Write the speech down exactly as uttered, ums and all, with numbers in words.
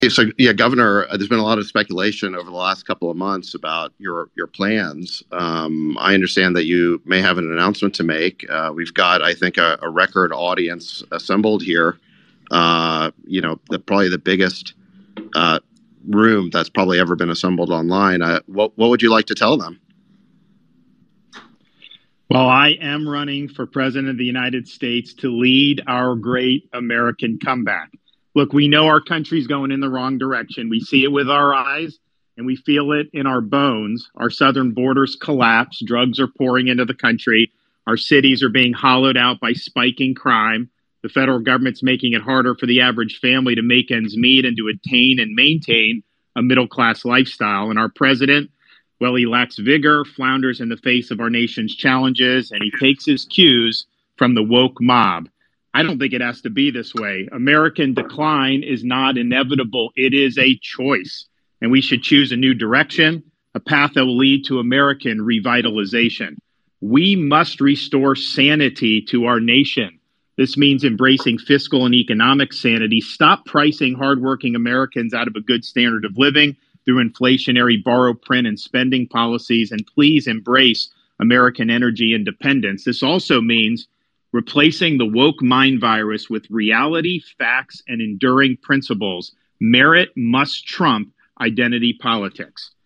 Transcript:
Yeah, So, yeah, Governor, uh, there's been a lot of speculation over the last couple of months about your your plans. Um, I understand that you may have an announcement to make. Uh, we've got, I think, a, a record audience assembled here. Uh, you know, the, probably the biggest uh, room that's probably ever been assembled online. Uh, what what would you like to tell them? Well, I am running for president of the United States to lead our great American comeback. Look, we know our country's going in the wrong direction. We see it with our eyes and we feel it in our bones. Our southern borders collapse. Drugs are pouring into the country. Our cities are being hollowed out by spiking crime. The federal government's making it harder for the average family to make ends meet and to attain and maintain a middle class lifestyle. And our president, well, he lacks vigor, flounders in the face of our nation's challenges, and he takes his cues from the woke mob. I don't think it has to be this way. American decline is not inevitable, it is a choice. And we should choose a new direction, a path that will lead to American revitalization. We must restore sanity to our nation. This means embracing fiscal and economic sanity. Stop pricing hardworking Americans out of a good standard of living through inflationary borrow, print, and spending policies, and please embrace American energy independence. This also means replacing the woke mind virus with reality, facts, and enduring principles. Merit must trump identity politics.